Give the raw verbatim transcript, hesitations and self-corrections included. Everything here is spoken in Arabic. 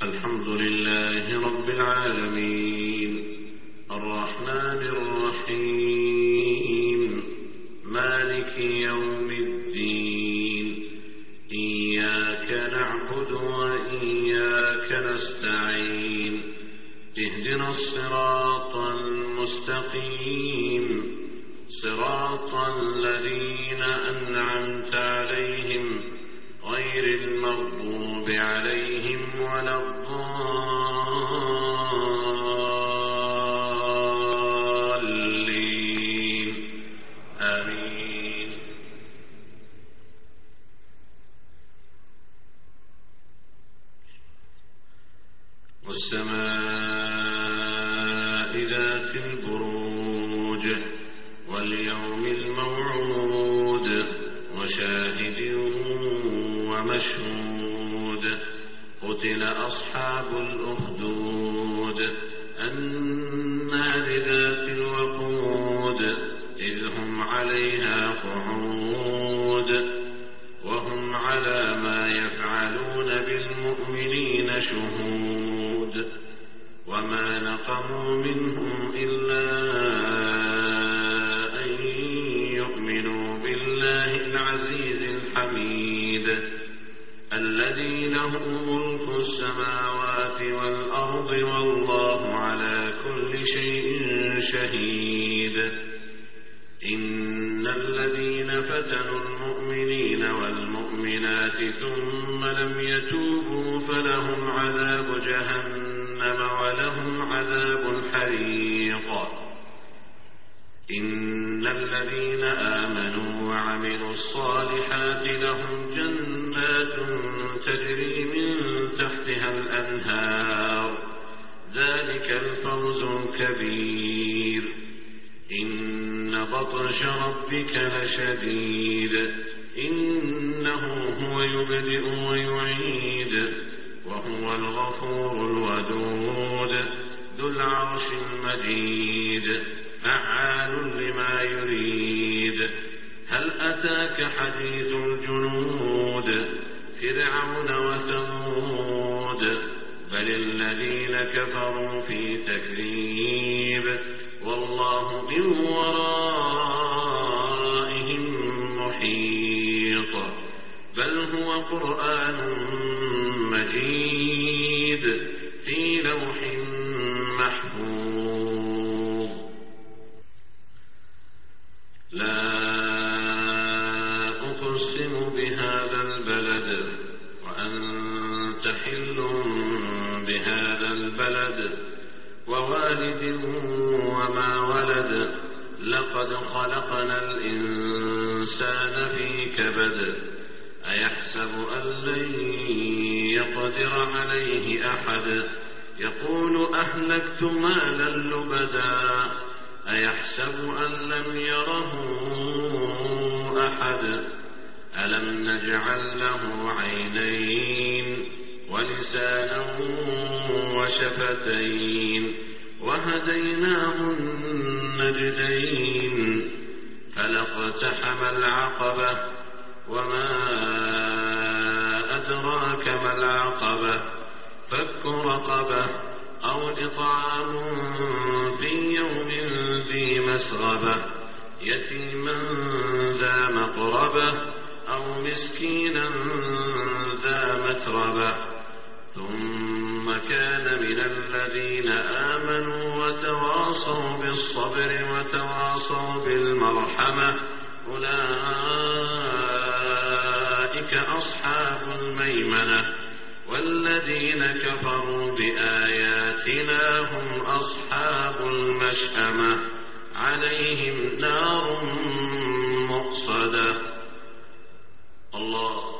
الحمد لله رب العالمين الرحمن الرحيم مالك يوم الدين إياك نعبد وإياك نستعين اهدنا الصراط المستقيم صراط الذين أنعمت عليهم غير المغضوب عليهم ولا الضالين آمين. والسماء ذات البروج واليوم الموعود وشاهد ومشهود قتل أصحاب الأخدود النار ذات الوقود إذ هم عليها قعود وهم على ما يفعلون بالمؤمنين شهود وما نقموا منهم إلا أن يؤمنوا بالله العزيز الحميد الذي له ملك السماوات والأرض والله على كل شيء شهيد. إن الذين فتنوا المؤمنين والمؤمنات ثم لم يتوبوا فلهم عذاب جهنم ولهم عذاب الحريق. إن الذين آمنوا وعملوا الصالحات لهم جنات تجري من تحتها الأنهار ذلك الفوز الكبير. إن بطش ربك لشديد إنه هو يبدئ ويعيد وهو الغفور الودود ذو العرش المجيد فعال لما يريد. هل أتاك حديث الجنود فرعون وثمود بل الذين كفروا في تكذيب والله من ورائهم محيط. بل هو قرآن مجيد في لوح محفوظ. لا أقسم بهذا البلد وأنت حل بهذا البلد ووالد وما ولد لقد خلقنا الإنسان في كبد أيحسب أن لن يقدر عليه أحد يقول أهلكت مالا لبدا أيحسب أن لم يره أحد ألم نجعل له عينين ولسانا وشفتين وهديناه النجدين فلاقتحم العقبة وما أدراك ما العقبة فك رقبة أو إطعام في يوم ذي مسغبة يتيما ذا مقربة أو مسكينا ذا متربة ثم كان من الذين آمنوا وتواصوا بالصبر وتواصوا بالمرحمة أولئك أصحاب الميمنة والذين كفروا بآياتنا هم أصحاب المشأمة عليهم نار مؤصدة. الله